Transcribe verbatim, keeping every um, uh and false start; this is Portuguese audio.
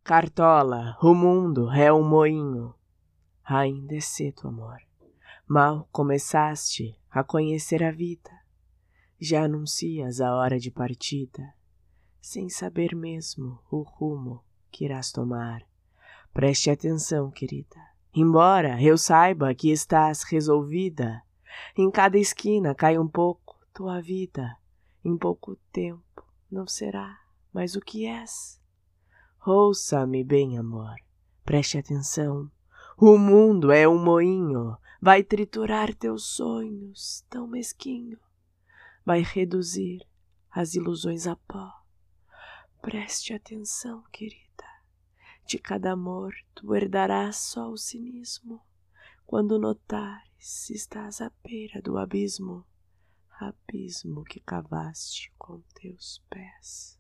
Cartola, o mundo é um moinho. Ainda é cedo, amor. Mal começaste a conhecer a vida, já anuncias a hora de partida, sem saber mesmo o rumo que irás tomar. Preste atenção, querida. Embora eu saiba que estás resolvida, em cada esquina cai um pouco tua vida. Em pouco tempo não será mais o que és. Ouça-me bem, amor. Preste atenção. O mundo é um moinho. Vai triturar teus sonhos tão mesquinho. Vai reduzir as ilusões a pó. Preste atenção, querida. De cada amor tu herdarás só o cinismo. Quando notares, estás à beira do abismo. Abismo que cavaste com teus pés.